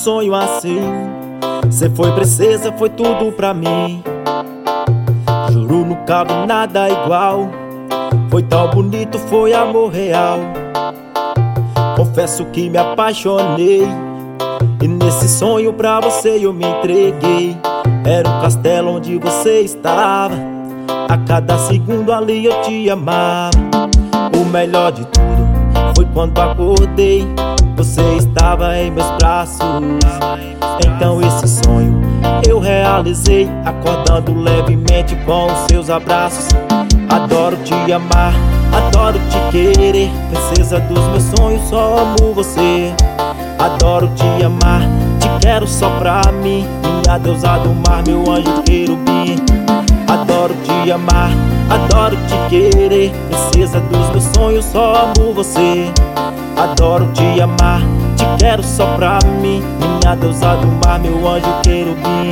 sonho assim. Cê foi princesa, foi tudo pra mim. Juro, não cabe nada igual. Foi tão bonito, foi amor real. Confesso que me apaixonei, e nesse sonho pra você eu me entreguei. Era um castelo onde você estava, a cada segundo ali eu te amava. O melhor de tudo foi quando acordei, você estava em meus braços. Então esse sonho eu realizei, acordando levemente com os seus abraços. Adoro te amar, adoro te querer, princesa dos meus sonhos, só amo você. Adoro te amar, te quero só pra mim, minha deusa do mar, meu anjo querubim. Adoro te amar, adoro te querer, princesa dos meus sonhos, só amo você. Adoro te amar, te quero só pra mim, minha deusa do mar, meu anjo querubim.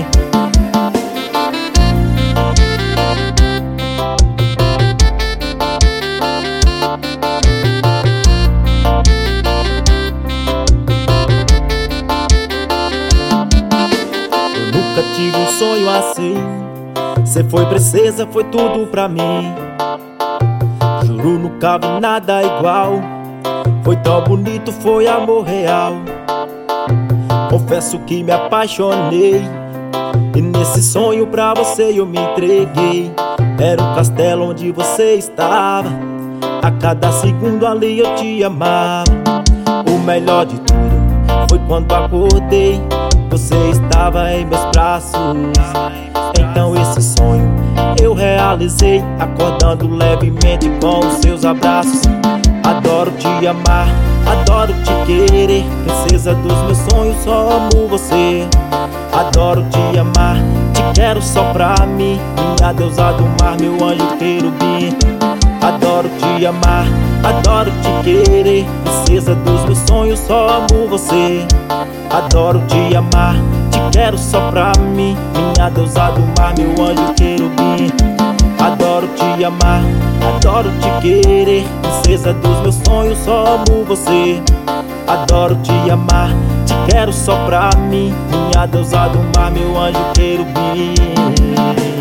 Nunca tive um sonho assim. Cê foi princesa, foi tudo pra mim. Juro, não cabe nada igual. Foi tão bonito, foi amor real. Confesso que me apaixonei, e nesse sonho pra você eu me entreguei. Era um castelo onde você estava, a cada segundo ali eu te amava. O melhor de tudo foi quando acordei, você estava em meus braços. Então esse sonho eu realizei, acordando levemente com os seus abraços. Adoro te amar, adoro te querer, princesa dos meus sonhos, só amo você. Adoro te amar, te quero só pra mim, minha deusa do mar, meu anjo querubim. Adoro te amar, adoro te querer, princesa dos meus sonhos, só amo você. Adoro te amar, te quero só pra mim, minha deusa do mar, meu anjo querubim. Adoro te amar, adoro te querer, princesa dos meus sonhos, só amo você. Adoro te amar, te quero só pra mim, minha deusa do mar, meu anjo querubim.